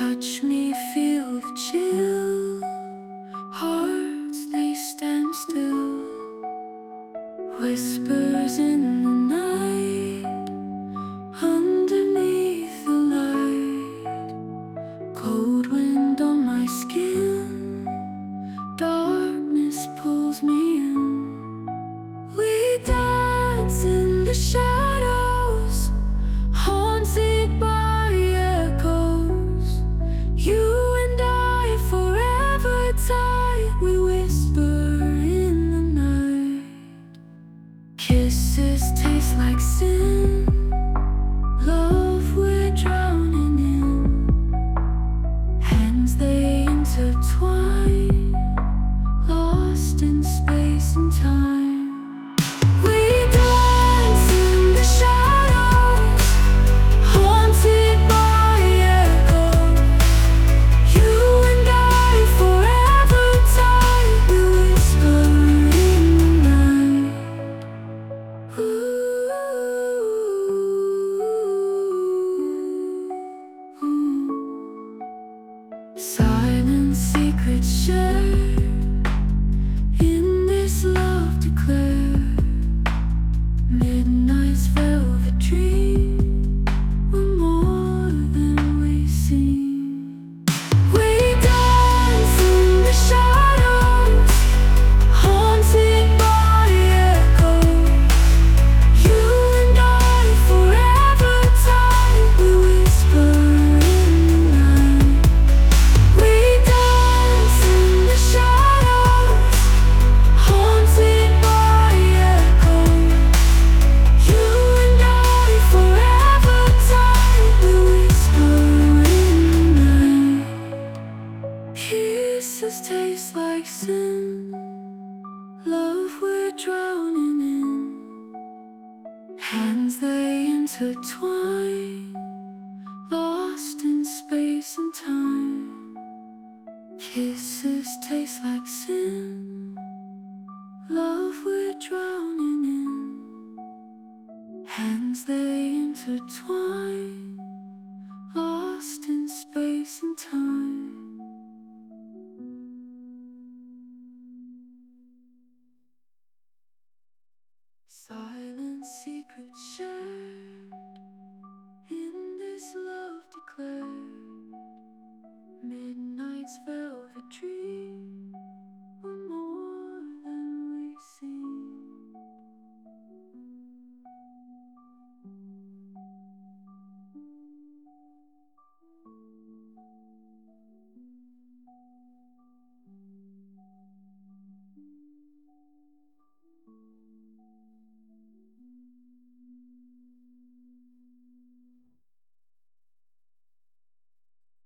Touch me, feel the chill. Hearts, they stand still. Whispers in the night, underneath the light. Cold wind on my skin, darkness pulls me in. We dance in the shadows, haunted by echoes. You and I forever tied, we whisper in the night. Kisses taste like sin, love we're drowning in. Hands they intertwine, lost in space and time. Silent secrets shared, in this love declared. Midnight's velvet dream, we're more than we seem. We dance in the shadows, haunted by echoes. You and I forever tied, we whisper in the night. We dance in the shadows, haunted by echoes. You and I forever tied, we whisper in the night. Kisses taste like sin, love we're drowning in. Hands they intertwine, lost in space and time. Kisses taste like